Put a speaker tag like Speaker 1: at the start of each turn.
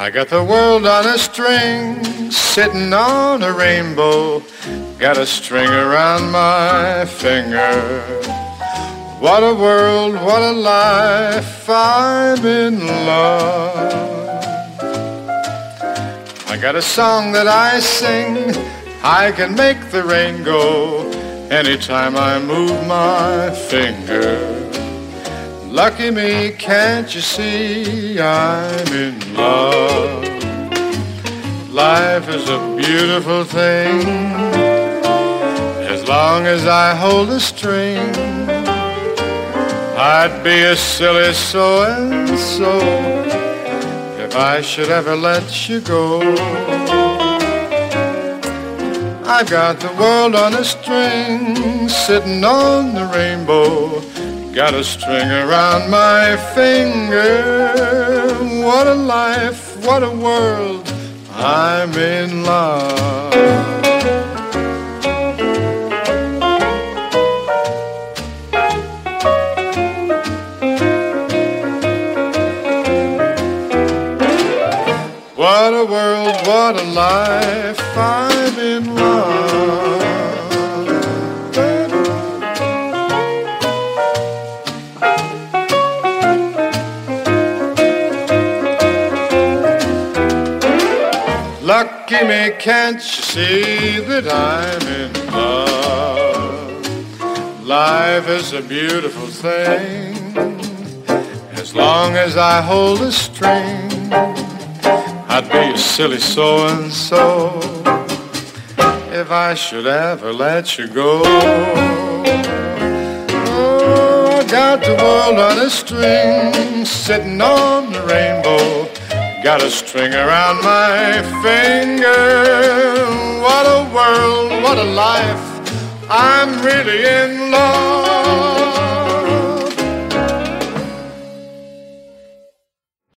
Speaker 1: I got the world on a string, sitting on a rainbow. Got a string around my finger. What a world, what a life, I'm in love. I got a song that I sing, I can make the rain go anytime I move my finger. Lucky me, can't you see I'm in love? Life is a beautiful thing, as long as I hold a string. I'd be a silly so-and-so if I should ever let you go. I've got the world on a string, sitting on the rainbow. Got a string around my finger. What a life, what a world, I'm in love. What a world, what a life, I'm in love. Lucky me, can't you see that I'm in love? Life is a beautiful thing, as long as I hold a string. I'd be a silly so-and-so if I should ever let you go. Oh, I got the world on a string, sitting on the rainbow. Got a string around my finger. What a world, what a life, I'm really in love.